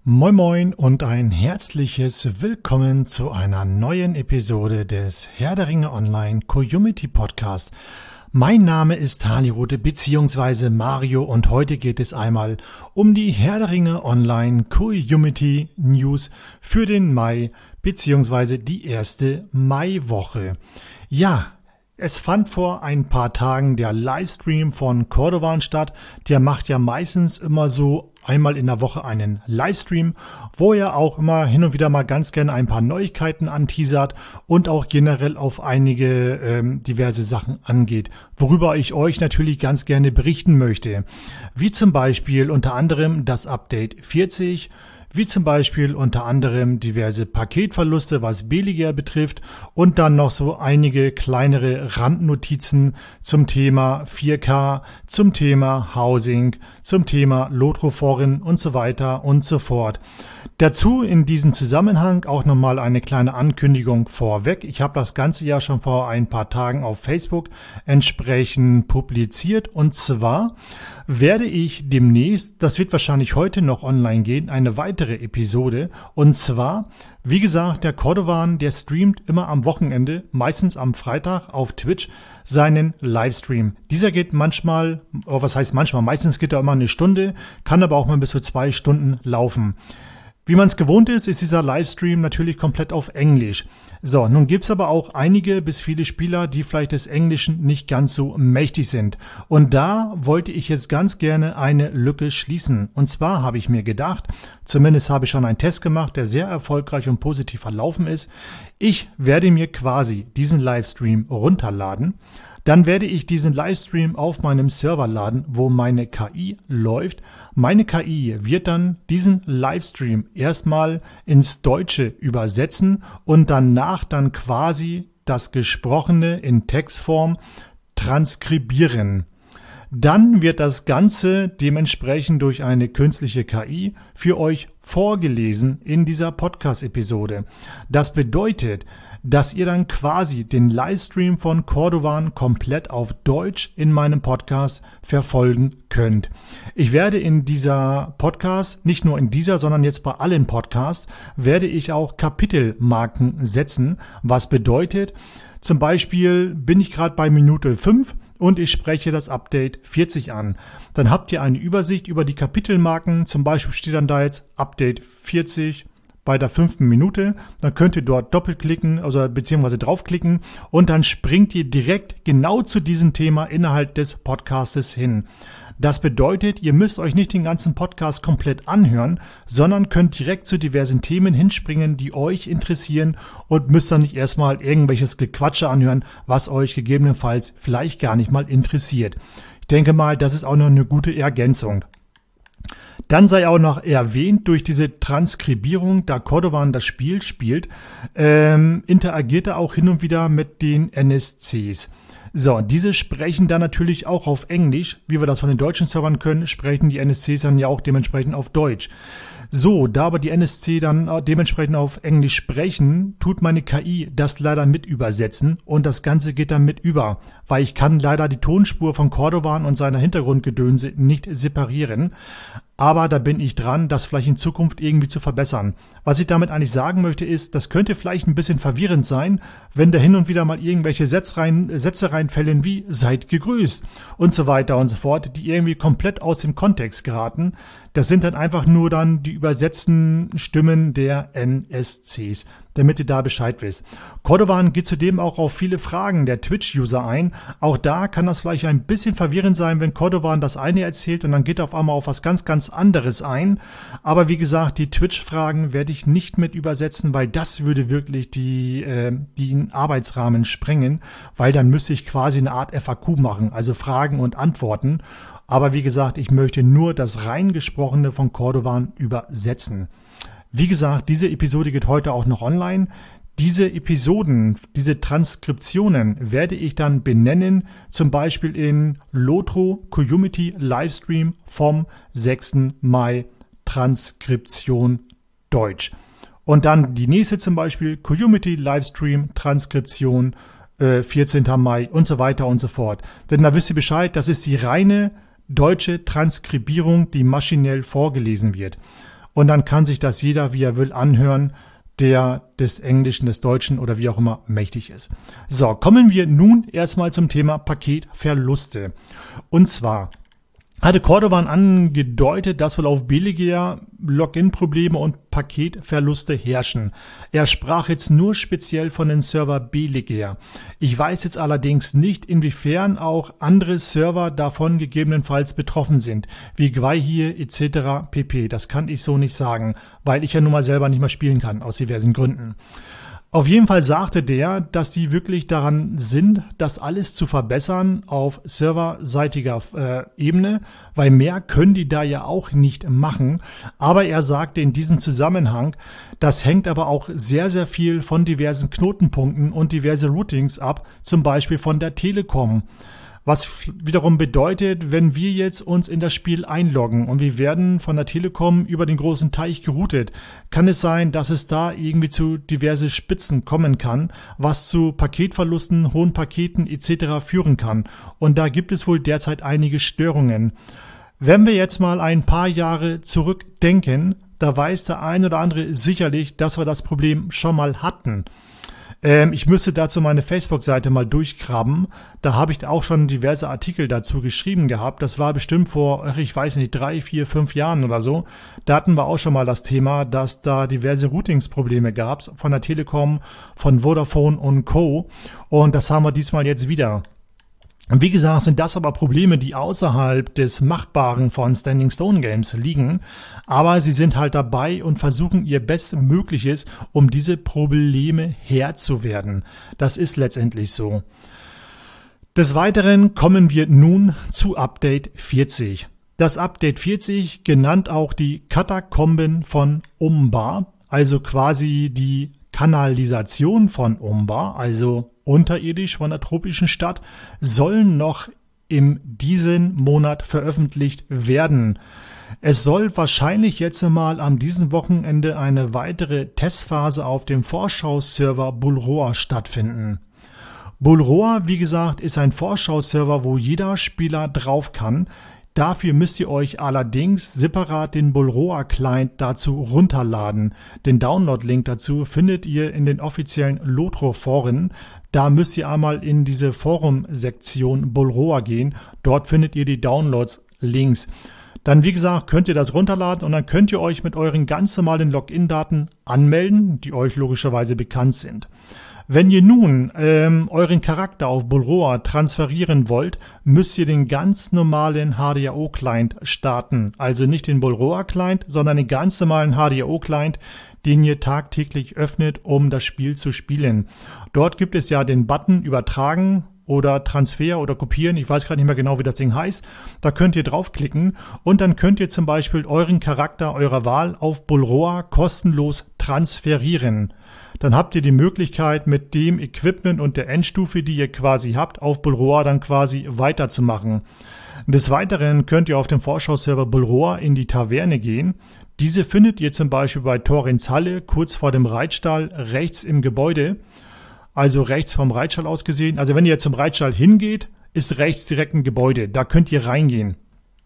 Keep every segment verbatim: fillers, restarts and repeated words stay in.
Moin Moin und ein herzliches Willkommen zu einer neuen Episode des Herr der Ringe Online Community Podcast. Mein Name ist Halirote bzw. Mario und heute geht es einmal um die Herr der Ringe Online Community News für den Mai bzw. die erste Maiwoche. Ja, es fand vor ein paar Tagen der Livestream von Cordovan statt. Der macht ja meistens immer so einmal in der Woche einen Livestream, wo er auch immer hin und wieder mal ganz gerne ein paar Neuigkeiten anteasert und auch generell auf einige ähm, diverse Sachen angeht, worüber ich euch natürlich ganz gerne berichten möchte. Wie zum Beispiel unter anderem das Update vierzig, wie zum Beispiel unter anderem diverse Paketverluste, was Beliger betrifft und dann noch so einige kleinere Randnotizen zum Thema vier K, zum Thema Housing, zum Thema Lotro-Foren und so weiter und so fort. Dazu in diesem Zusammenhang auch nochmal eine kleine Ankündigung vorweg. Ich habe das Ganze ja schon vor ein paar Tagen auf Facebook entsprechend publiziert und zwar werde ich demnächst, das wird wahrscheinlich heute noch online gehen, eine weitere Episode. Und zwar, wie gesagt, der Cordovan, der streamt immer am Wochenende, meistens am Freitag auf Twitch, seinen Livestream. Dieser geht manchmal, oh, was heißt manchmal, meistens geht er immer eine Stunde, kann aber auch mal bis zu zwei Stunden laufen. Wie man es gewohnt ist, ist dieser Livestream natürlich komplett auf Englisch. So, nun gibt's aber auch einige bis viele Spieler, die vielleicht des Englischen nicht ganz so mächtig sind. Und da wollte ich jetzt ganz gerne eine Lücke schließen. Und zwar habe ich mir gedacht, zumindest habe ich schon einen Test gemacht, der sehr erfolgreich und positiv verlaufen ist. Ich werde mir quasi diesen Livestream runterladen. Dann werde ich diesen Livestream auf meinem Server laden, wo meine K I läuft. Meine K I wird dann diesen Livestream erstmal ins Deutsche übersetzen und danach dann quasi das Gesprochene in Textform transkribieren. Dann wird das Ganze dementsprechend durch eine künstliche K I für euch vorgelesen in dieser Podcast-Episode. Das bedeutet, dass ihr dann quasi den Livestream von Cordovan komplett auf Deutsch in meinem Podcast verfolgen könnt. Ich werde in dieser Podcast, nicht nur in dieser, sondern jetzt bei allen Podcasts, werde ich auch Kapitelmarken setzen, was bedeutet, zum Beispiel bin ich gerade bei Minute fünf und ich spreche das Update vierzig an. Dann habt ihr eine Übersicht über die Kapitelmarken, zum Beispiel steht dann da jetzt Update vierzig, bei der fünften Minute, dann könnt ihr dort doppelklicken, also beziehungsweise draufklicken und dann springt ihr direkt genau zu diesem Thema innerhalb des Podcastes hin. Das bedeutet, ihr müsst euch nicht den ganzen Podcast komplett anhören, sondern könnt direkt zu diversen Themen hinspringen, die euch interessieren und müsst dann nicht erstmal irgendwelches Gequatsche anhören, was euch gegebenenfalls vielleicht gar nicht mal interessiert. Ich denke mal, das ist auch noch eine gute Ergänzung. Dann sei auch noch erwähnt, durch diese Transkribierung, da Cordovan das Spiel spielt, ähm, interagiert er auch hin und wieder mit den N S Cs. So, diese sprechen dann natürlich auch auf Englisch, wie wir das von den deutschen Servern können, sprechen die N S Cs dann ja auch dementsprechend auf Deutsch. So, da aber die N S C dann dementsprechend auf Englisch sprechen, tut meine K I das leider mit übersetzen und das Ganze geht dann mit über, weil ich kann leider die Tonspur von Cordovan und seiner Hintergrundgedönse nicht separieren. Aber da bin ich dran, das vielleicht in Zukunft irgendwie zu verbessern. Was ich damit eigentlich sagen möchte ist, das könnte vielleicht ein bisschen verwirrend sein, wenn da hin und wieder mal irgendwelche Sätze, rein, Sätze reinfällen wie seid gegrüßt und so weiter und so fort, die irgendwie komplett aus dem Kontext geraten. Das sind dann einfach nur dann die übersetzten Stimmen der N S Cs, damit ihr da Bescheid wisst. Cordovan geht zudem auch auf viele Fragen der Twitch-User ein. Auch da kann das vielleicht ein bisschen verwirrend sein, wenn Cordovan das eine erzählt und dann geht er auf einmal auf was ganz, ganz anderes ein. Aber wie gesagt, die Twitch-Fragen werde ich nicht mit übersetzen, weil das würde wirklich die, äh, den Arbeitsrahmen sprengen, weil dann müsste ich quasi eine Art F A Q machen, also Fragen und Antworten. Aber wie gesagt, ich möchte nur das rein gesprochene von Cordovan übersetzen. Wie gesagt, diese Episode geht heute auch noch online. Diese Episoden, diese Transkriptionen werde ich dann benennen, zum Beispiel in Lotro Community Livestream vom sechsten Mai Transkription Deutsch. Und dann die nächste zum Beispiel Community Livestream Transkription äh, vierzehnten Mai und so weiter und so fort. Denn da wisst ihr Bescheid, das ist die reine deutsche Transkribierung, die maschinell vorgelesen wird. und dann kann sich das jeder, wie er will, anhören, der des Englischen, des Deutschen oder wie auch immer mächtig ist. So, kommen wir nun erstmal zum Thema Paketverluste. Und zwar hatte Cordovan angedeutet, dass wohl auf Beligea Login-Probleme und Paketverluste herrschen. Er sprach jetzt nur speziell von den Server Beligea. Ich weiß jetzt allerdings nicht, inwiefern auch andere Server davon gegebenenfalls betroffen sind, wie Gwei et cetera pp. Das kann ich so nicht sagen, weil ich ja nun mal selber nicht mehr spielen kann, aus diversen Gründen. Auf jeden Fall sagte der, dass die wirklich daran sind, das alles zu verbessern auf serverseitiger äh, Ebene, weil mehr können die da ja auch nicht machen. Aber er sagte in diesem Zusammenhang, das hängt aber auch sehr, sehr viel von diversen Knotenpunkten und diverse Routings ab, zum Beispiel von der Telekom. Was wiederum bedeutet, wenn wir jetzt uns in das Spiel einloggen und wir werden von der Telekom über den großen Teich geroutet, kann es sein, dass es da irgendwie zu diverse Spitzen kommen kann, was zu Paketverlusten, hohen Paketen et cetera führen kann. Und da gibt es wohl derzeit einige Störungen. Wenn wir jetzt mal ein paar Jahre zurückdenken, da weiß der ein oder andere sicherlich, dass wir das Problem schon mal hatten. Ich müsste dazu meine Facebook-Seite mal durchgraben. Da habe ich auch schon diverse Artikel dazu geschrieben gehabt. Das war bestimmt vor, ich weiß nicht, drei, vier, fünf Jahren oder so. Da hatten wir auch schon mal das Thema, dass da diverse Routingsprobleme gab von der Telekom, von Vodafone und Co. Und das haben wir diesmal jetzt wieder. Wie gesagt, sind das aber Probleme, die außerhalb des Machbaren von Standing Stone Games liegen, aber sie sind halt dabei und versuchen ihr Bestmögliches, um diese Probleme Herr zu werden. Das ist letztendlich so. Des Weiteren kommen wir nun zu Update vierzig. Das Update vierzig, genannt auch die Katakomben von Umbar, also quasi die Kanalisation von Umbar, also unterirdisch von der tropischen Stadt, sollen noch in diesem Monat veröffentlicht werden. Es soll wahrscheinlich jetzt mal am diesem Wochenende eine weitere Testphase auf dem Vorschau-Server Bulroa stattfinden. Bulroa, wie gesagt, ist ein Vorschau-Server, wo jeder Spieler drauf kann. Dafür müsst ihr euch allerdings separat den Bulroa-Client dazu runterladen. Den Download-Link dazu findet ihr in den offiziellen Lotro-Foren. Da müsst ihr einmal in diese Forum-Sektion Bulroa gehen. Dort findet ihr die Downloads-Links. Dann, wie gesagt, könnt ihr das runterladen und dann könnt ihr euch mit euren ganz normalen Login-Daten anmelden, die euch logischerweise bekannt sind. Wenn ihr nun ähm, euren Charakter auf Bulroa transferieren wollt, müsst ihr den ganz normalen H D R O-Client starten. Also nicht den Bulroa-Client, sondern den ganz normalen H D R O-Client, den ihr tagtäglich öffnet, um das Spiel zu spielen. Dort gibt es ja den Button Übertragen oder Transfer oder Kopieren, ich weiß gerade nicht mehr genau, wie das Ding heißt. Da könnt ihr draufklicken und dann könnt ihr zum Beispiel euren Charakter eurer Wahl auf Bulroa kostenlos transferieren. Dann habt ihr die Möglichkeit, mit dem Equipment und der Endstufe, die ihr quasi habt, auf Bulroa dann quasi weiterzumachen. Des Weiteren könnt ihr auf dem Vorschau-Server Bulroa in die Taverne gehen. Diese findet ihr zum Beispiel bei Torins Halle, kurz vor dem Reitstall, rechts im Gebäude. Also rechts vom Reitstall aus gesehen. Also wenn ihr zum Reitstall hingeht, ist rechts direkt ein Gebäude. Da könnt ihr reingehen.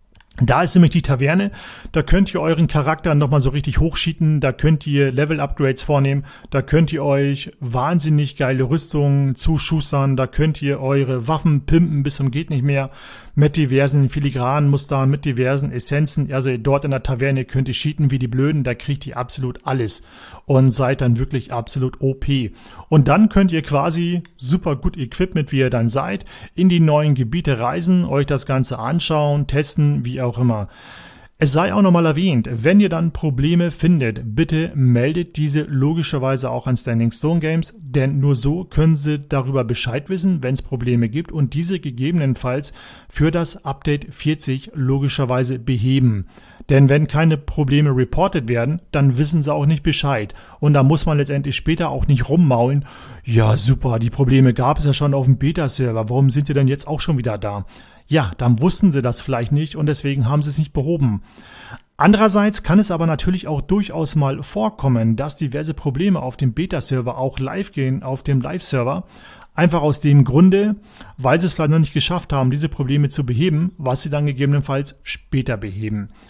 Da ist nämlich die Taverne, da könnt ihr euren Charakter nochmal so richtig hochschieten, da könnt ihr Level-Upgrades vornehmen, da könnt ihr euch wahnsinnig geile Rüstungen zuschustern, da könnt ihr eure Waffen pimpen bis zum geht nicht mehr, mit diversen filigranen Mustern, mit diversen Essenzen. Also dort in der Taverne könnt ihr cheaten wie die Blöden, da kriegt ihr absolut alles und seid dann wirklich absolut O P. Und dann könnt ihr quasi super gut Equipment, wie ihr dann seid, in die neuen Gebiete reisen, euch das Ganze anschauen, testen, wie auch immer. Es sei auch nochmal erwähnt, wenn ihr dann Probleme findet, bitte meldet diese logischerweise auch an Standing Stone Games, denn nur so können sie darüber Bescheid wissen, wenn es Probleme gibt und diese gegebenenfalls für das Update vierzig logischerweise beheben. Denn wenn keine Probleme reported werden, dann wissen sie auch nicht Bescheid. Und da muss man letztendlich später auch nicht rummaulen. Ja super, die Probleme gab es ja schon auf dem Beta-Server, warum sind die denn jetzt auch schon wieder da? Ja, dann wussten sie das vielleicht nicht und deswegen haben sie es nicht behoben. Andererseits kann es aber natürlich auch durchaus mal vorkommen, dass diverse Probleme auf dem Beta-Server auch live gehen, auf dem Live-Server. Einfach aus dem Grunde, weil sie es vielleicht noch nicht geschafft haben, diese Probleme zu beheben, was sie dann gegebenenfalls später beheben.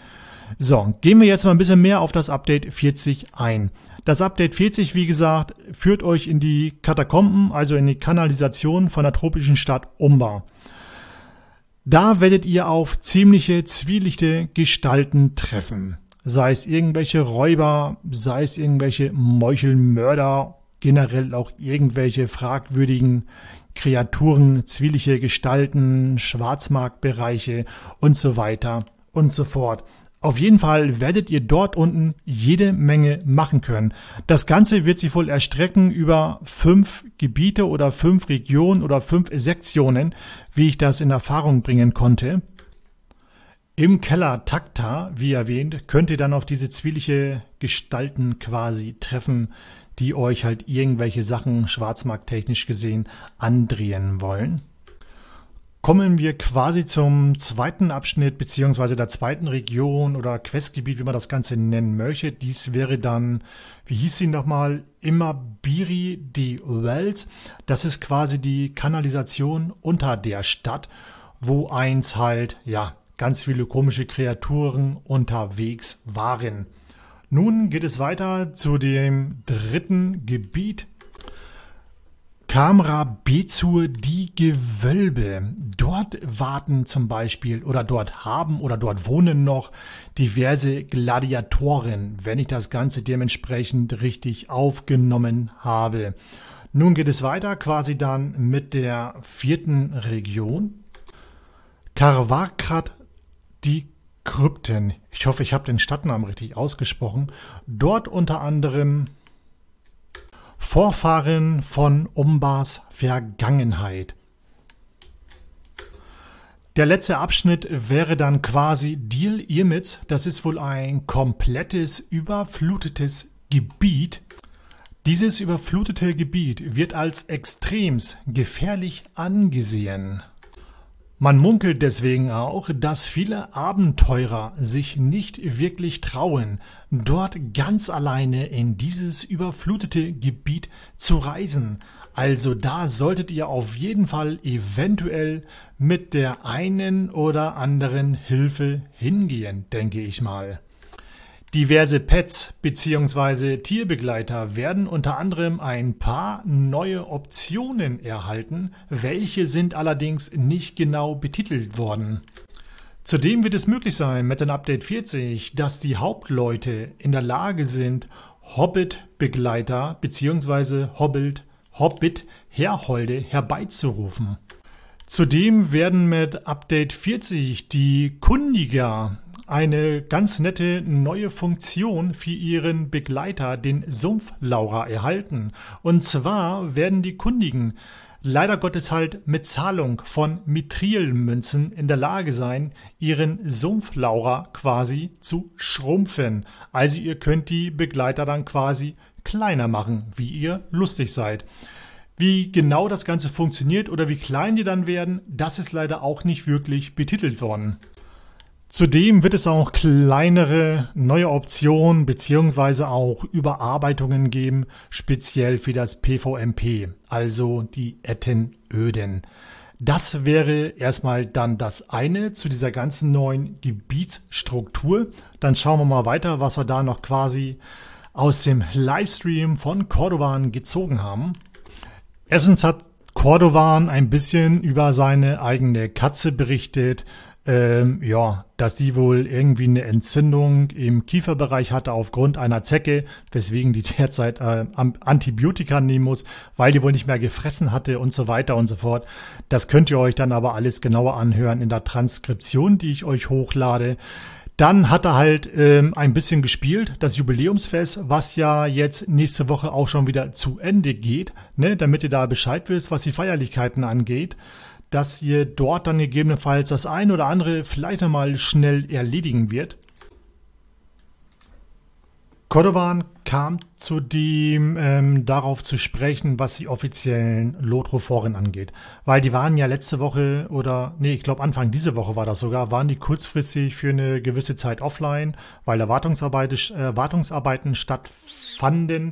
So, gehen wir jetzt mal ein bisschen mehr auf das Update vierzig ein. Das Update vierzig, wie gesagt, führt euch in die Katakomben, also in die Kanalisation von der tropischen Stadt Umbar. Da werdet ihr auf ziemliche, zwielichte Gestalten treffen. Sei es irgendwelche Räuber, sei es irgendwelche Meuchelmörder, generell auch irgendwelche fragwürdigen Kreaturen, zwielichte Gestalten, Schwarzmarktbereiche und so weiter und so fort. Auf jeden Fall werdet ihr dort unten jede Menge machen können. Das Ganze wird sich wohl erstrecken über fünf Gebiete oder fünf Regionen oder fünf Sektionen, wie ich das in Erfahrung bringen konnte. Im Keller Takta, wie erwähnt, könnt ihr dann auf diese zwieliche Gestalten quasi treffen, die euch halt irgendwelche Sachen schwarzmarkttechnisch gesehen andrehen wollen. Kommen wir quasi zum zweiten Abschnitt beziehungsweise der zweiten Region oder Questgebiet, wie man das Ganze nennen möchte. Dies wäre dann, wie hieß sie nochmal, Imabiri de Wells. Das ist quasi die Kanalisation unter der Stadt, wo einst halt, ja, ganz viele komische Kreaturen unterwegs waren. Nun geht es weiter zu dem dritten Gebiet. Kamra Bezur, die Gewölbe. Dort warten zum Beispiel oder dort haben oder dort wohnen noch diverse Gladiatoren, wenn ich das Ganze dementsprechend richtig aufgenommen habe. Nun geht es weiter quasi dann mit der vierten Region. Karvakrat, die Krypten. Ich hoffe, ich habe den Stadtnamen richtig ausgesprochen. Dort unter anderem Vorfahren von Umbars Vergangenheit. Der letzte Abschnitt wäre dann quasi Dil Irmitz. Das ist wohl ein komplettes, überflutetes Gebiet. Dieses überflutete Gebiet wird als extremst gefährlich angesehen. Man munkelt deswegen auch, dass viele Abenteurer sich nicht wirklich trauen, dort ganz alleine in dieses überflutete Gebiet zu reisen. Also da solltet ihr auf jeden Fall eventuell mit der einen oder anderen Hilfe hingehen, denke ich mal. Diverse Pets bzw. Tierbegleiter werden unter anderem ein paar neue Optionen erhalten, welche sind allerdings nicht genau betitelt worden. Zudem wird es möglich sein mit dem Update vierzig, dass die Hauptleute in der Lage sind, Hobbit-Begleiter bzw. Hobbit, Hobbit-Herholde herbeizurufen. Zudem werden mit Update vierzig die Kundiger eine ganz nette neue Funktion für ihren Begleiter, den Sumpflaurer, erhalten. Und zwar werden die Kundigen leider Gottes halt mit Zahlung von Mithril-Münzen in der Lage sein, ihren Sumpflaurer quasi zu schrumpfen. Also ihr könnt die Begleiter dann quasi kleiner machen, wie ihr lustig seid. Wie genau das Ganze funktioniert oder wie klein die dann werden, das ist leider auch nicht wirklich betitelt worden. Zudem wird es auch kleinere neue Optionen bzw. auch Überarbeitungen geben, speziell für das PvMP, also die Ettenöden. Das wäre erstmal dann das eine zu dieser ganzen neuen Gebietsstruktur. Dann schauen wir mal weiter, was wir da noch quasi aus dem Livestream von Cordovan gezogen haben. Erstens hat Cordovan ein bisschen über seine eigene Katze berichtet. Ähm, ja, dass die wohl irgendwie eine Entzündung im Kieferbereich hatte aufgrund einer Zecke, weswegen die derzeit äh, Antibiotika nehmen muss, weil die wohl nicht mehr gefressen hatte und so weiter und so fort. Das könnt ihr euch dann aber alles genauer anhören in der Transkription, die ich euch hochlade. Dann hat er halt ähm, ein bisschen gespielt, das Jubiläumsfest, was ja jetzt nächste Woche auch schon wieder zu Ende geht, ne, damit ihr da Bescheid wisst, was die Feierlichkeiten angeht, dass ihr dort dann gegebenenfalls das ein oder andere vielleicht einmal schnell erledigen wird. Cordovan kam zu dem ähm, darauf zu sprechen, was die offiziellen Lotro-Foren angeht. Weil die waren ja letzte Woche oder, nee, ich glaube Anfang diese Woche war das sogar, waren die kurzfristig für eine gewisse Zeit offline, weil da Wartungsarbeit, äh, Wartungsarbeiten stattfanden.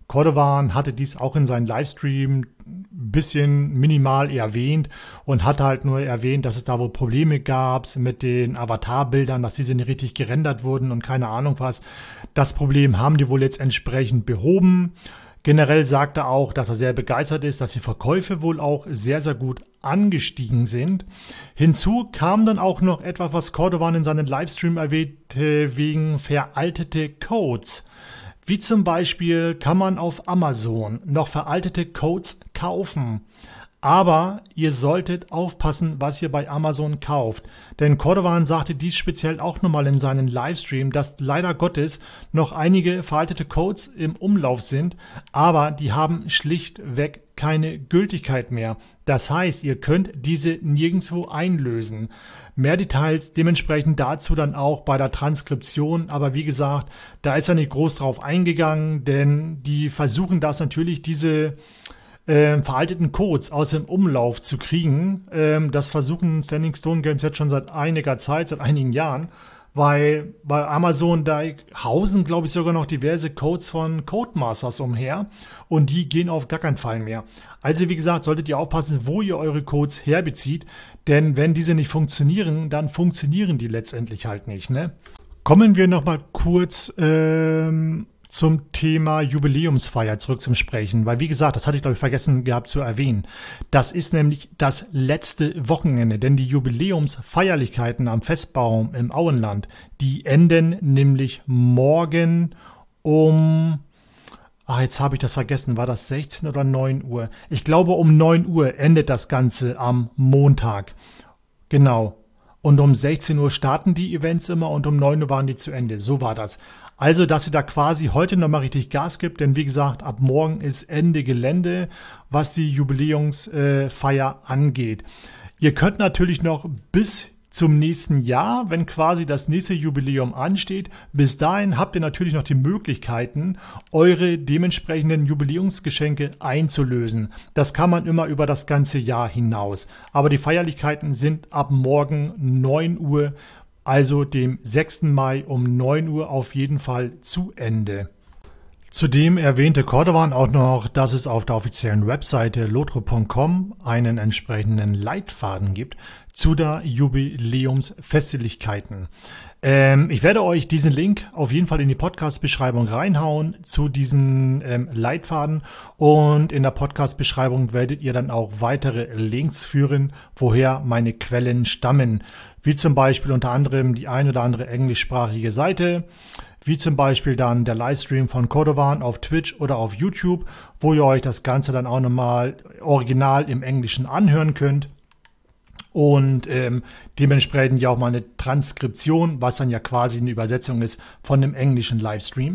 Cordovan hatte dies auch in seinem Livestream ein bisschen minimal erwähnt und hat halt nur erwähnt, dass es da wohl Probleme gab mit den Avatarbildern, dass diese nicht richtig gerendert wurden und keine Ahnung was. Das Problem haben die wohl jetzt entsprechend behoben. Generell sagt er auch, dass er sehr begeistert ist, dass die Verkäufe wohl auch sehr, sehr gut angestiegen sind. Hinzu kam dann auch noch etwas, was Cordovan in seinem Livestream erwähnte, wegen veraltete Codes. Wie zum Beispiel kann man auf Amazon noch veraltete Codes kaufen. Aber ihr solltet aufpassen, was ihr bei Amazon kauft. Denn Cordovan sagte dies speziell auch nochmal in seinem Livestream, dass leider Gottes noch einige veraltete Codes im Umlauf sind, aber die haben schlichtweg keine Gültigkeit mehr. Das heißt, ihr könnt diese nirgendwo einlösen. Mehr Details dementsprechend dazu dann auch bei der Transkription. Aber wie gesagt, da ist er nicht groß drauf eingegangen, denn die versuchen das natürlich, diese äh, veralteten Codes aus dem Umlauf zu kriegen. Ähm, das versuchen Standing Stone Games jetzt schon seit einiger Zeit, seit einigen Jahren. Weil bei Amazon, da hausen, glaube ich, sogar noch diverse Codes von Codemasters umher und die gehen auf gar keinen Fall mehr. Also wie gesagt, solltet ihr aufpassen, wo ihr eure Codes herbezieht, denn wenn diese nicht funktionieren, dann funktionieren die letztendlich halt nicht, ne? Kommen wir nochmal kurz ähm, zum Thema Jubiläumsfeier zurück zum Sprechen, weil wie gesagt, das hatte ich glaube ich vergessen gehabt zu erwähnen. Das ist nämlich das letzte Wochenende, denn die Jubiläumsfeierlichkeiten am Festbaum im Auenland, die enden nämlich morgen um, ach jetzt habe ich das vergessen, war das sechzehn oder neun Uhr? Ich glaube um neun Uhr endet das Ganze am Montag. Genau. Und um sechzehn Uhr starten die Events immer und um neun Uhr waren die zu Ende. So war das. Also, dass ihr da quasi heute nochmal richtig Gas gibt, denn wie gesagt, ab morgen ist Ende Gelände, was die Jubiläumsfeier angeht. Ihr könnt natürlich noch bis zum nächsten Jahr, wenn quasi das nächste Jubiläum ansteht, bis dahin habt ihr natürlich noch die Möglichkeiten, eure dementsprechenden Jubiläumsgeschenke einzulösen. Das kann man immer über das ganze Jahr hinaus. Aber die Feierlichkeiten sind ab morgen neun Uhr, also dem sechsten Mai um neun Uhr auf jeden Fall zu Ende. Zudem erwähnte Cordovan auch noch, dass es auf der offiziellen Webseite lotro punkt com einen entsprechenden Leitfaden gibt zu der Jubiläumsfestlichkeiten. Ähm, ich werde euch diesen Link auf jeden Fall in die Podcast-Beschreibung reinhauen zu diesen ähm, Leitfaden und in der Podcast-Beschreibung werdet ihr dann auch weitere Links führen, woher meine Quellen stammen, wie zum Beispiel unter anderem die ein oder andere englischsprachige Seite, wie zum Beispiel dann der Livestream von Cordovan auf Twitch oder auf YouTube, wo ihr euch das Ganze dann auch nochmal original im Englischen anhören könnt. Und ähm, dementsprechend ja auch mal eine Transkription, was dann ja quasi eine Übersetzung ist von dem englischen Livestream.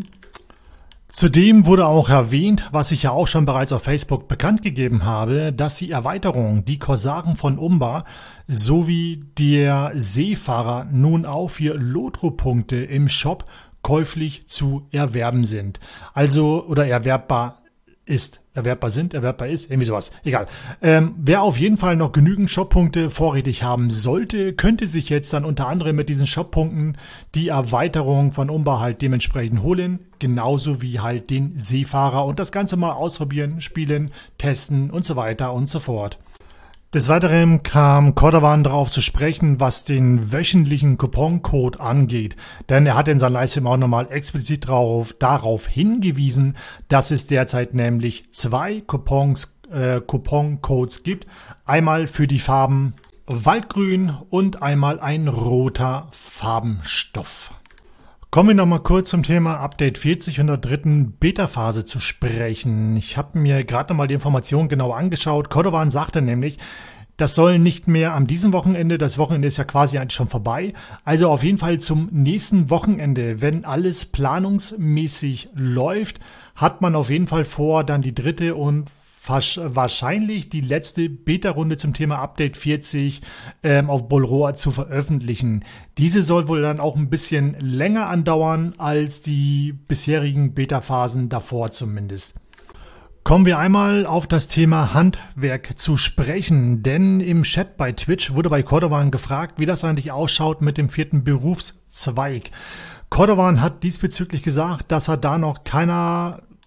Zudem wurde auch erwähnt, was ich ja auch schon bereits auf Facebook bekannt gegeben habe, dass die Erweiterung, die Korsaren von Umbar sowie der Seefahrer nun auch für Lotro-Punkte im Shop käuflich zu erwerben sind. Also, oder erwerbbar ist. Erwerbbar sind, erwerbbar ist, irgendwie sowas. Egal. Ähm, wer auf jeden Fall noch genügend Shop-Punkte vorrätig haben sollte, könnte sich jetzt dann unter anderem mit diesen Shop-Punkten die Erweiterung von Umbar halt dementsprechend holen. Genauso wie halt den Seefahrer und das Ganze mal ausprobieren, spielen, testen und so weiter und so fort. Des Weiteren kam Cordovan darauf zu sprechen, was den wöchentlichen Couponcode angeht. Denn er hat in seinem Livestream auch nochmal explizit darauf, darauf hingewiesen, dass es derzeit nämlich zwei Coupons, äh, Couponcodes gibt. Einmal für die Farben Waldgrün und einmal ein roter Farbenstoff. Kommen wir nochmal kurz zum Thema Update vierzig und der dritten Beta-Phase zu sprechen. Ich habe mir gerade nochmal die Informationen genau angeschaut. Cordovan sagte nämlich, das soll nicht mehr am diesem Wochenende, das Wochenende ist ja quasi eigentlich schon vorbei, also auf jeden Fall zum nächsten Wochenende, wenn alles planungsmäßig läuft, hat man auf jeden Fall vor, dann die dritte und wahrscheinlich die letzte Beta-Runde zum Thema Update vierzig ähm, auf Bolroa zu veröffentlichen. Diese soll wohl dann auch ein bisschen länger andauern als die bisherigen Beta-Phasen davor zumindest. Kommen wir einmal auf das Thema Handwerk zu sprechen, denn im Chat bei Twitch wurde bei Cordovan gefragt, wie das eigentlich ausschaut mit dem vierten Berufszweig. Cordovan hat diesbezüglich gesagt, dass er da noch keiner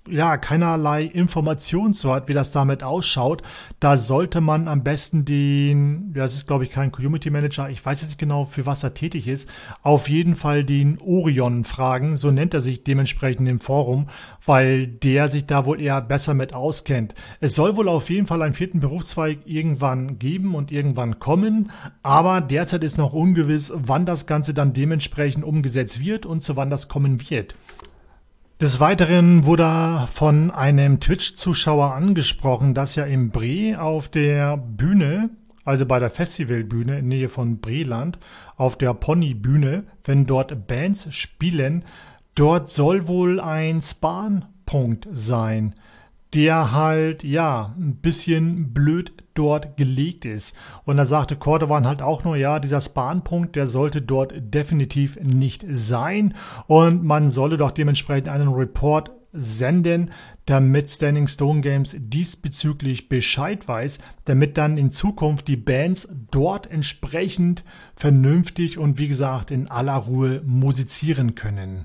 ja, keinerlei Information zu hat, wie das damit ausschaut, da sollte man am besten den, das ist glaube ich kein Community Manager, ich weiß jetzt nicht genau, für was er tätig ist, auf jeden Fall den Orion fragen, so nennt er sich dementsprechend im Forum, weil der sich da wohl eher besser mit auskennt. Es soll wohl auf jeden Fall einen vierten Berufszweig irgendwann geben und irgendwann kommen, aber derzeit ist noch ungewiss, wann das Ganze dann dementsprechend umgesetzt wird und zu wann das kommen wird. Des Weiteren wurde von einem Twitch-Zuschauer angesprochen, dass ja in Bre auf der Bühne, also bei der Festivalbühne in Nähe von Breland, auf der Ponybühne, wenn dort Bands spielen, dort soll wohl ein Spawnpunkt sein, der halt, ja, ein bisschen blöd dort gelegt ist. Und da sagte Cordovan halt auch nur, ja, dieser Spawnpunkt, der sollte dort definitiv nicht sein und man solle doch dementsprechend einen Report senden, damit Standing Stone Games diesbezüglich Bescheid weiß, damit dann in Zukunft die Bands dort entsprechend vernünftig und wie gesagt in aller Ruhe musizieren können.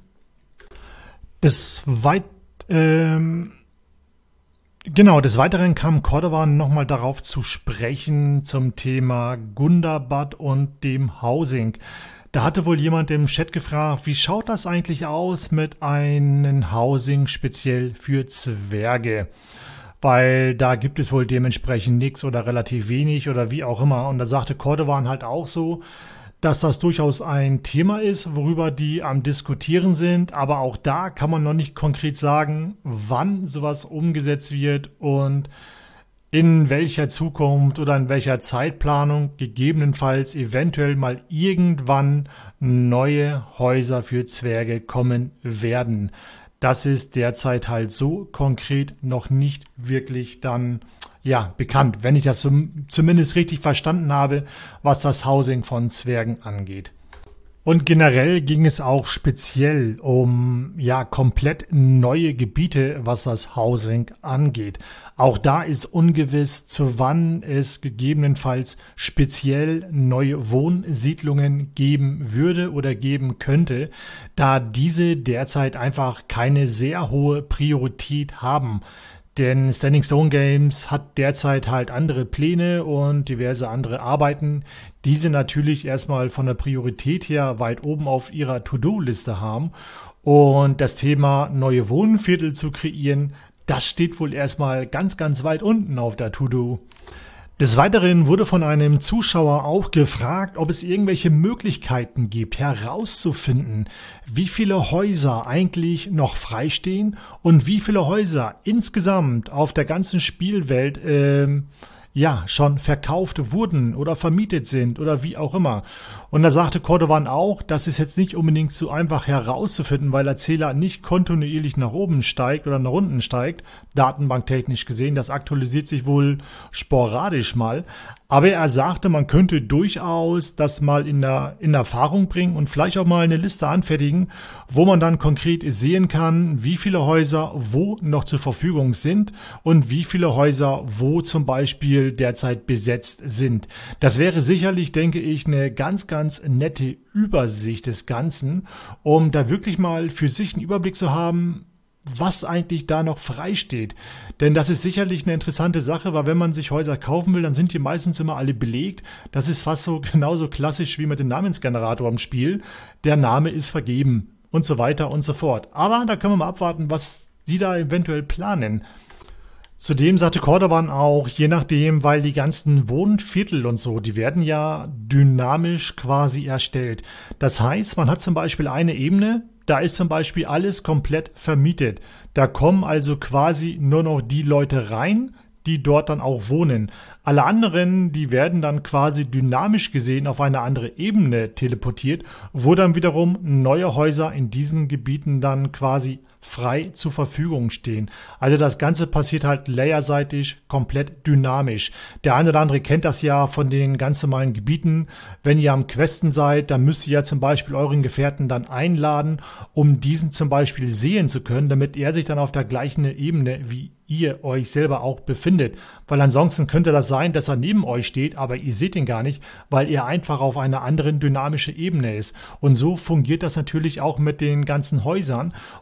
Des Weit... Ähm Genau, des Weiteren kam Cordovan nochmal darauf zu sprechen zum Thema Gundabad und dem Housing. Da hatte wohl jemand im Chat gefragt, wie schaut das eigentlich aus mit einem Housing speziell für Zwerge? Weil da gibt es wohl dementsprechend nichts oder relativ wenig oder wie auch immer. Und da sagte Cordovan halt auch so, dass das durchaus ein Thema ist, worüber die am Diskutieren sind. Aber auch da kann man noch nicht konkret sagen, wann sowas umgesetzt wird und in welcher Zukunft oder in welcher Zeitplanung gegebenenfalls eventuell mal irgendwann neue Häuser für Zwerge kommen werden. Das ist derzeit halt so konkret noch nicht wirklich dann ja, bekannt, wenn ich das zum, zumindest richtig verstanden habe, was das Housing von Zwergen angeht. Und generell ging es auch speziell um ja komplett neue Gebiete, was das Housing angeht. Auch da ist ungewiss, zu wann es gegebenenfalls speziell neue Wohnsiedlungen geben würde oder geben könnte, da diese derzeit einfach keine sehr hohe Priorität haben. Denn Standing Stone Games hat derzeit halt andere Pläne und diverse andere Arbeiten, die sie natürlich erstmal von der Priorität her weit oben auf ihrer To-Do-Liste haben. Und das Thema neue Wohnviertel zu kreieren, das steht wohl erstmal ganz, ganz weit unten auf der To-Do. Des Weiteren wurde von einem Zuschauer auch gefragt, ob es irgendwelche Möglichkeiten gibt, herauszufinden, wie viele Häuser eigentlich noch freistehen und wie viele Häuser insgesamt auf der ganzen Spielwelt ähm, ja schon verkauft wurden oder vermietet sind oder wie auch immer. Und da sagte Cordovan auch, das ist jetzt nicht unbedingt so einfach herauszufinden, weil der Zähler nicht kontinuierlich nach oben steigt oder nach unten steigt, datenbanktechnisch gesehen. Das aktualisiert sich wohl sporadisch mal. Aber er sagte, man könnte durchaus das mal in, der, in Erfahrung bringen und vielleicht auch mal eine Liste anfertigen, wo man dann konkret sehen kann, wie viele Häuser wo noch zur Verfügung sind und wie viele Häuser wo zum Beispiel derzeit besetzt sind. Das wäre sicherlich, denke ich, eine ganz, ganz nette Übersicht des Ganzen, um da wirklich mal für sich einen Überblick zu haben, was eigentlich da noch frei steht. Denn das ist sicherlich eine interessante Sache, weil wenn man sich Häuser kaufen will, dann sind die meistens immer alle belegt. Das ist fast so genauso klassisch wie mit dem Namensgenerator im Spiel. Der Name ist vergeben und so weiter und so fort. Aber da können wir mal abwarten, was die da eventuell planen. Zudem sagte Cordovan auch, je nachdem, weil die ganzen Wohnviertel und so, die werden ja dynamisch quasi erstellt. Das heißt, man hat zum Beispiel eine Ebene, da ist zum Beispiel alles komplett vermietet. Da kommen also quasi nur noch die Leute rein, die dort dann auch wohnen. Alle anderen, die werden dann quasi dynamisch gesehen auf eine andere Ebene teleportiert, wo dann wiederum neue Häuser in diesen Gebieten dann quasi frei zur Verfügung stehen. Also das Ganze passiert halt layerseitig komplett dynamisch. Der eine oder andere kennt das ja von den ganz normalen Gebieten. Wenn ihr am Questen seid, dann müsst ihr ja zum Beispiel euren Gefährten dann einladen, um diesen zum Beispiel sehen zu können, damit er sich dann auf der gleichen Ebene wie ihr euch selber auch befindet. Weil ansonsten könnte das sein, dass er neben euch steht, aber ihr seht ihn gar nicht, weil er einfach auf einer anderen dynamischen Ebene ist. Und so fungiert das natürlich auch mit den ganzen Häusern. Und da sagte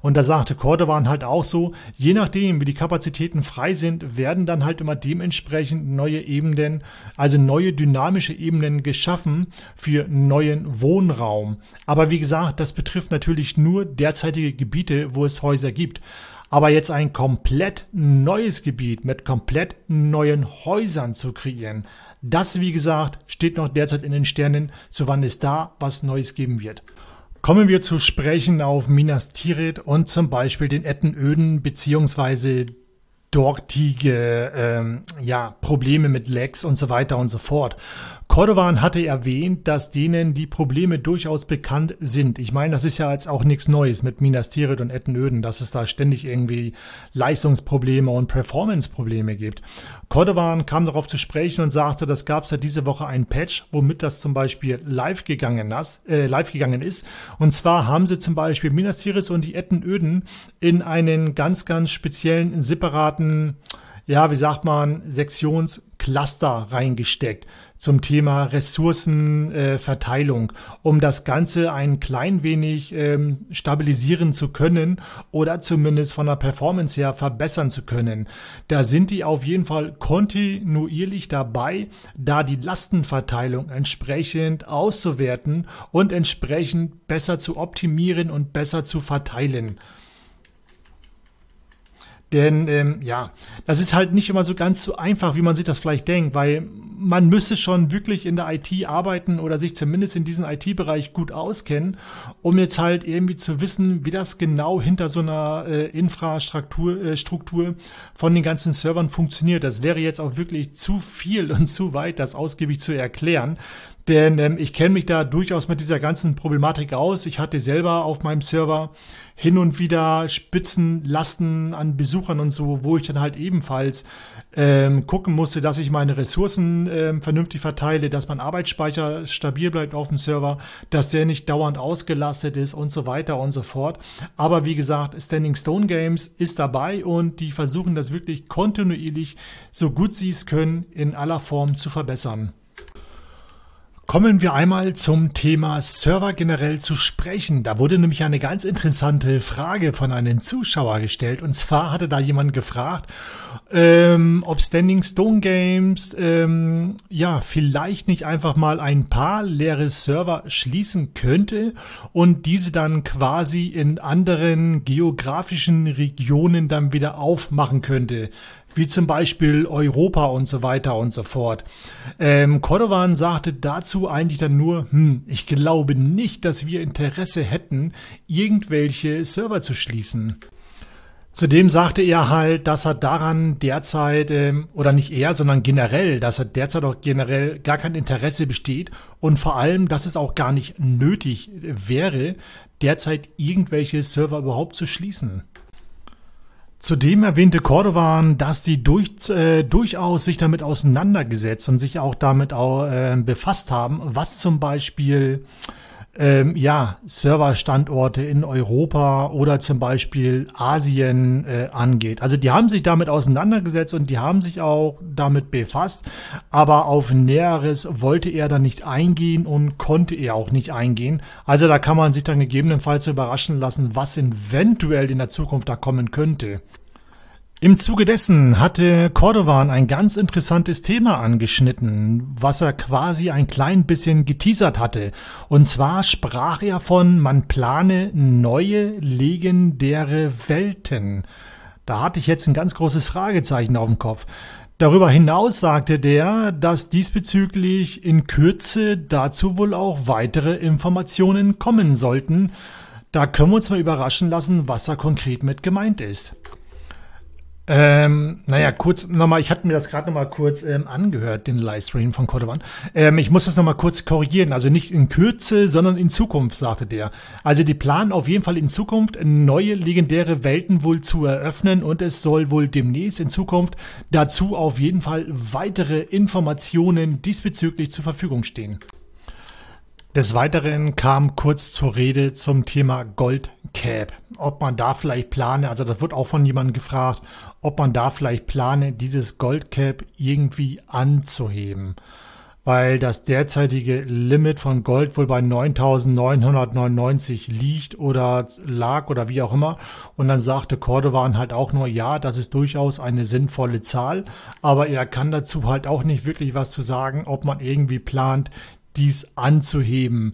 sagte Cordovan halt auch so, je nachdem, wie die Kapazitäten frei sind, werden dann halt immer dementsprechend neue Ebenen, also neue dynamische Ebenen geschaffen für neuen Wohnraum. Aber wie gesagt, das betrifft natürlich nur derzeitige Gebiete, wo es Häuser gibt. Aber jetzt ein komplett neues Gebiet mit komplett neuen Häusern zu kreieren, das, wie gesagt, steht noch derzeit in den Sternen, zu wann es da was Neues geben wird. Kommen wir zu sprechen auf Minas Tirith und zum Beispiel den Ettenöden beziehungsweise dortige ähm, ja, Probleme mit Lags und so weiter und so fort. Cordovan hatte erwähnt, dass denen die Probleme durchaus bekannt sind. Ich meine, das ist ja jetzt auch nichts Neues mit Minas Tirith und Ettenöden, dass es da ständig irgendwie Leistungsprobleme und Performance-Probleme gibt. Cordovan kam darauf zu sprechen und sagte, das gab es ja diese Woche ein Patch, womit das zum Beispiel live gegangen, ist, äh, live gegangen ist. Und zwar haben sie zum Beispiel Minas Tirith und die Ettenöden in einen ganz, ganz speziellen, separaten, ja, wie sagt man, Sektionscluster reingesteckt zum Thema Ressourcenverteilung, äh, um das Ganze ein klein wenig ähm, stabilisieren zu können oder zumindest von der Performance her verbessern zu können. Da sind die auf jeden Fall kontinuierlich dabei, da die Lastenverteilung entsprechend auszuwerten und entsprechend besser zu optimieren und besser zu verteilen. Denn ähm, ja, das ist halt nicht immer so ganz so einfach, wie man sich das vielleicht denkt, weil man müsste schon wirklich in der I T arbeiten oder sich zumindest in diesem I T-Bereich gut auskennen, um jetzt halt irgendwie zu wissen, wie das genau hinter so einer äh, Infrastruktur äh, Struktur von den ganzen Servern funktioniert. Das wäre jetzt auch wirklich zu viel und zu weit, das ausgiebig zu erklären. Denn ähm, ich kenne mich da durchaus mit dieser ganzen Problematik aus. Ich hatte selber auf meinem Server hin und wieder Spitzenlasten an Besuchern und so, wo ich dann halt ebenfalls ähm, gucken musste, dass ich meine Ressourcen ähm, vernünftig verteile, dass mein Arbeitsspeicher stabil bleibt auf dem Server, dass der nicht dauernd ausgelastet ist und so weiter und so fort. Aber wie gesagt, Standing Stone Games ist dabei und die versuchen das wirklich kontinuierlich, so gut sie es können, in aller Form zu verbessern. Kommen wir einmal zum Thema Server generell zu sprechen. Da wurde nämlich eine ganz interessante Frage von einem Zuschauer gestellt. Und zwar hatte da jemand gefragt, ähm, ob Standing Stone Games ähm, ja vielleicht nicht einfach mal ein paar leere Server schließen könnte und diese dann quasi in anderen geografischen Regionen dann wieder aufmachen könnte. Wie zum Beispiel Europa und so weiter und so fort. Ähm, Cordovan sagte dazu eigentlich dann nur, hm, ich glaube nicht, dass wir Interesse hätten, irgendwelche Server zu schließen. Zudem sagte er halt, dass er daran derzeit, ähm, oder nicht er, sondern generell, dass er derzeit auch generell gar kein Interesse besteht und vor allem, dass es auch gar nicht nötig wäre, derzeit irgendwelche Server überhaupt zu schließen. Zudem erwähnte Cordovan, dass die durch, äh, durchaus sich damit auseinandergesetzt und sich auch damit auch, äh, befasst haben, was zum Beispiel ähm, ja, Serverstandorte in Europa oder zum Beispiel Asien äh, angeht. Also die haben sich damit auseinandergesetzt und die haben sich auch damit befasst, aber auf Näheres wollte er dann nicht eingehen und konnte er auch nicht eingehen. Also da kann man sich dann gegebenenfalls überraschen lassen, was eventuell in der Zukunft da kommen könnte. Im Zuge dessen hatte Cordovan ein ganz interessantes Thema angeschnitten, was er quasi ein klein bisschen geteasert hatte. Und zwar sprach er von, man plane neue legendäre Welten. Da hatte ich jetzt ein ganz großes Fragezeichen auf dem Kopf. Darüber hinaus sagte der, dass diesbezüglich in Kürze dazu wohl auch weitere Informationen kommen sollten. Da können wir uns mal überraschen lassen, was da konkret mit gemeint ist. Ähm, naja, kurz nochmal, ich hatte mir das gerade nochmal kurz ähm, angehört, den Livestream von Cordovan. Ähm, ich muss das nochmal kurz korrigieren, also nicht in Kürze, sondern in Zukunft, sagte der. Also die planen auf jeden Fall in Zukunft neue legendäre Welten wohl zu eröffnen und es soll wohl demnächst in Zukunft dazu auf jeden Fall weitere Informationen diesbezüglich zur Verfügung stehen. Des Weiteren kam kurz zur Rede zum Thema Gold Cap. Ob man da vielleicht plane, also das wird auch von jemandem gefragt, ob man da vielleicht plane, dieses Gold Cap irgendwie anzuheben. weil das derzeitige Limit von Gold wohl bei neuntausendneunhundertneunundneunzig liegt oder lag oder wie auch immer. Und dann sagte Cordovan halt auch nur, ja, das ist durchaus eine sinnvolle Zahl, aber er kann dazu halt auch nicht wirklich was zu sagen, ob man irgendwie plant, dies anzuheben.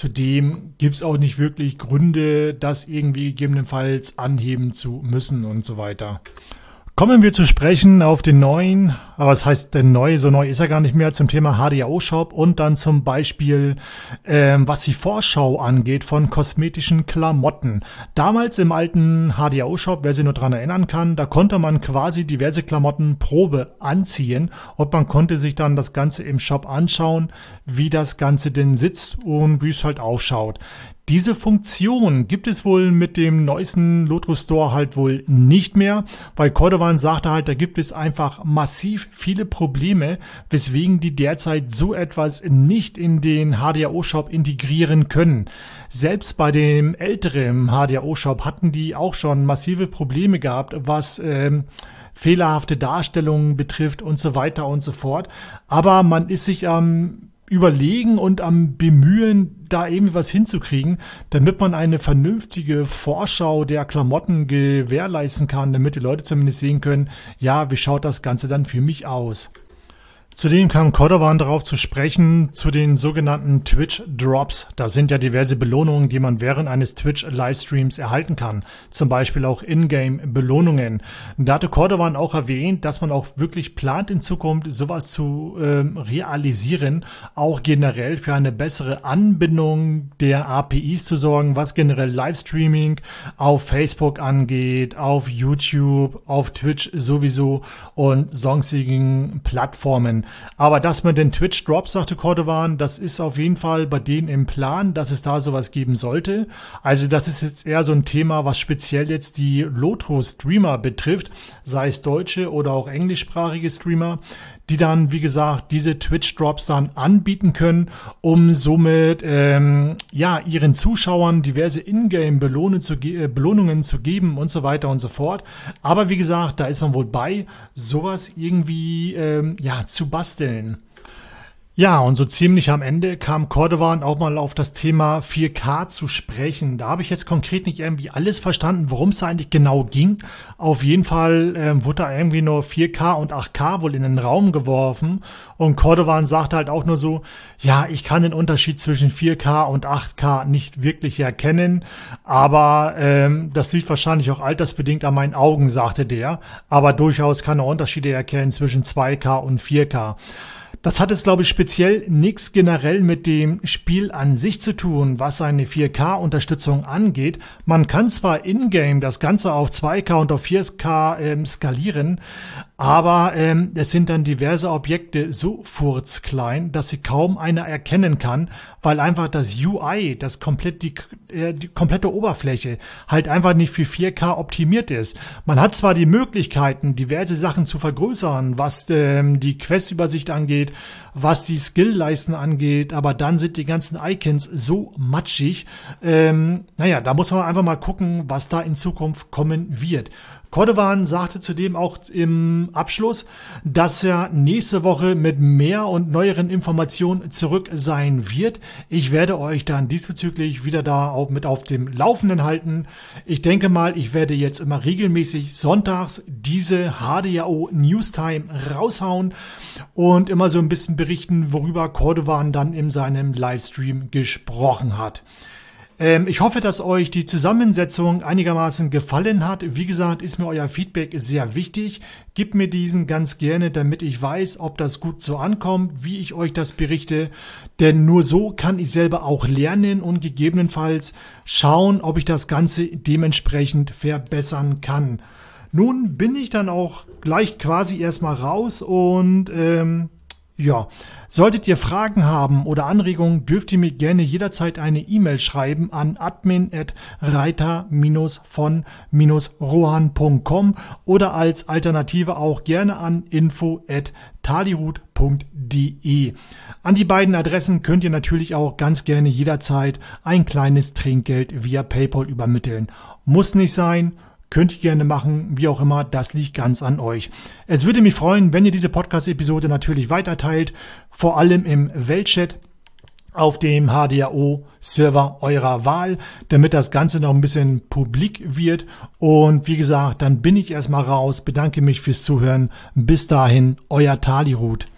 Zudem gibt es auch nicht wirklich Gründe, das irgendwie gegebenenfalls anheben zu müssen und so weiter. Kommen wir zu sprechen auf den neuen, aber was heißt denn neu? So neu ist er gar nicht mehr, zum Thema H D A O-Shop und dann zum Beispiel, ähm, was die Vorschau angeht von kosmetischen Klamotten. Damals im alten H D A O-Shop, wer sich nur dran erinnern kann, da konnte man quasi diverse Klamotten Probe anziehen und man konnte sich dann das Ganze im Shop anschauen, wie das Ganze denn sitzt und wie es halt ausschaut. Diese Funktion gibt es wohl mit dem neuesten Lotus Store halt wohl nicht mehr, weil Cordovan sagte halt, da gibt es einfach massiv viele Probleme, weswegen die derzeit so etwas nicht in den H D A O-Shop integrieren können. Selbst bei dem älteren H D A O-Shop hatten die auch schon massive Probleme gehabt, was ähm, fehlerhafte Darstellungen betrifft und so weiter und so fort. Aber man ist sich am ähm, Überlegen und am Bemühen, da irgendwie was hinzukriegen, damit man eine vernünftige Vorschau der Klamotten gewährleisten kann, damit die Leute zumindest sehen können, ja, wie schaut das Ganze dann für mich aus. Zudem kam Cordovan darauf zu sprechen, zu den sogenannten Twitch-Drops. Das sind ja diverse Belohnungen, die man während eines Twitch-Livestreams erhalten kann. Zum Beispiel auch Ingame-Belohnungen. Da hatte Cordovan auch erwähnt, dass man auch wirklich plant, in Zukunft sowas zu ähm, realisieren, auch generell für eine bessere Anbindung der A P Is zu sorgen, was generell Livestreaming auf Facebook angeht, auf YouTube, auf Twitch sowieso und sonstigen Plattformen. Aber das mit den Twitch-Drops, sagte Cordovan, das ist auf jeden Fall bei denen im Plan, dass es da sowas geben sollte. Also das ist jetzt eher so ein Thema, was speziell jetzt die Lotro-Streamer betrifft, sei es deutsche oder auch englischsprachige Streamer, die dann, wie gesagt, diese Twitch-Drops dann anbieten können, um somit ähm, ja ihren Zuschauern diverse Ingame-Belohnungen zu, ge- Belohnungen zu geben und so weiter und so fort. Aber wie gesagt, da ist man wohl bei, sowas irgendwie ähm, ja zu basteln. Ja, und so ziemlich am Ende kam Cordovan auch mal auf das Thema vier K zu sprechen. Da habe ich jetzt konkret nicht irgendwie alles verstanden, worum es eigentlich genau ging. Auf jeden Fall ähm, wurde da irgendwie nur vier K und acht K wohl in den Raum geworfen. Und Cordovan sagte halt auch nur so, ja, ich kann den Unterschied zwischen vier K und acht K nicht wirklich erkennen. Aber ähm, das liegt wahrscheinlich auch altersbedingt an meinen Augen, sagte der. Aber durchaus kann er Unterschiede erkennen zwischen zwei K und vier K. Das hat jetzt, glaube ich, speziell nichts generell mit dem Spiel an sich zu tun, was seine vier K-Unterstützung angeht. Man kann zwar in-game das Ganze auf zwei K und auf vier K ähm, skalieren, aber ähm, es sind dann diverse Objekte so furzklein, dass sie kaum einer erkennen kann, weil einfach das U I, das komplett die, äh, die komplette Oberfläche halt einfach nicht für vier K optimiert ist. Man hat zwar die Möglichkeiten, diverse Sachen zu vergrößern, was ähm, die Quest-Übersicht angeht, was die Skill-Leisten angeht, aber dann sind die ganzen Icons so matschig. Ähm, naja, da muss man einfach mal gucken, was da in Zukunft kommen wird. Cordovan sagte zudem auch im Abschluss, dass er nächste Woche mit mehr und neueren Informationen zurück sein wird. Ich werde euch dann diesbezüglich wieder da auch mit auf dem Laufenden halten. Ich denke mal, ich werde jetzt immer regelmäßig sonntags diese H D A O Newstime raushauen und immer so ein bisschen berichten, worüber Cordovan dann in seinem Livestream gesprochen hat. Ähm, ich hoffe, dass euch die Zusammensetzung einigermaßen gefallen hat. Wie gesagt, ist mir euer Feedback sehr wichtig. Gebt mir diesen ganz gerne, damit ich weiß, ob das gut so ankommt, wie ich euch das berichte. Denn nur so kann ich selber auch lernen und gegebenenfalls schauen, ob ich das Ganze dementsprechend verbessern kann. Nun bin ich dann auch gleich quasi erstmal raus und ähm, ja, solltet ihr Fragen haben oder Anregungen, dürft ihr mir gerne jederzeit eine E-Mail schreiben an admin at reiter von rohan punkt com oder als Alternative auch gerne an info at talirut punkt de. An die beiden Adressen könnt ihr natürlich auch ganz gerne jederzeit ein kleines Trinkgeld via PayPal übermitteln. Muss nicht sein, könnt ihr gerne machen, wie auch immer, das liegt ganz an euch. Es würde mich freuen, wenn ihr diese Podcast-Episode natürlich weiterteilt, vor allem im Weltchat auf dem H D R O-Server eurer Wahl, damit das Ganze noch ein bisschen publik wird. Und wie gesagt, dann bin ich erstmal raus, bedanke mich fürs Zuhören. Bis dahin, euer Talirut.